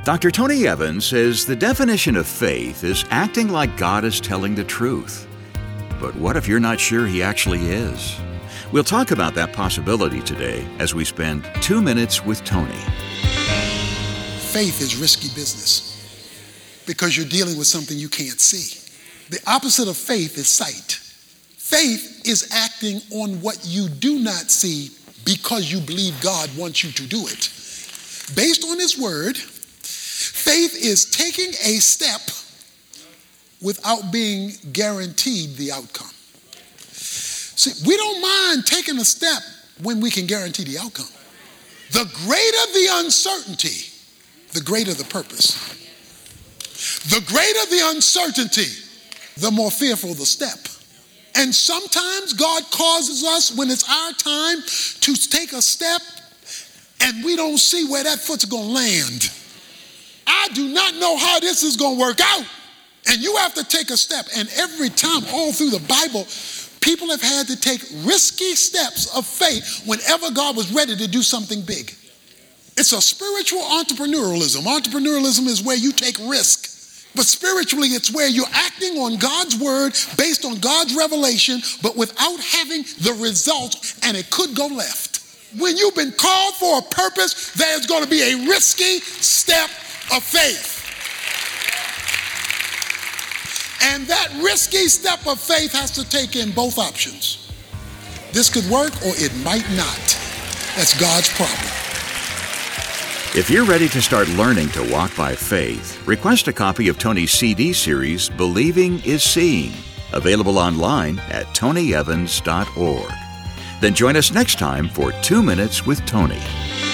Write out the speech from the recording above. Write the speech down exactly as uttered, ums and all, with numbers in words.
Doctor Tony Evans says the definition of faith is acting like God is telling the truth. But what if you're not sure He actually is? We'll talk about that possibility today as we spend two minutes with Tony. Faith is risky business because you're dealing with something you can't see. The opposite of faith is sight. Faith is acting on what you do not see because you believe God wants you to do it. Based on His word, faith is taking a step without being guaranteed the outcome. See, we don't mind taking a step when we can guarantee the outcome. The greater the uncertainty, the greater the purpose. The greater the uncertainty, the more fearful the step. And sometimes God causes us, when it's our time, to take a step and we don't see where that foot's going to land. I do not know how this is going to work out. And you have to take a step. And every time, all through the Bible, people have had to take risky steps of faith whenever God was ready to do something big. It's a spiritual entrepreneurialism. Entrepreneurialism is where you take risk. But spiritually, it's where you're acting on God's word based on God's revelation, but without having the result, and it could go left. When you've been called for a purpose, there's going to be a risky step of faith. And that risky step of faith has to take in both options. This could work or it might not. That's God's problem. If you're ready to start learning to walk by faith, request a copy of Tony's C D series, Believing is Seeing, available online at tony evans dot org. Then join us next time for Two Minutes with Tony.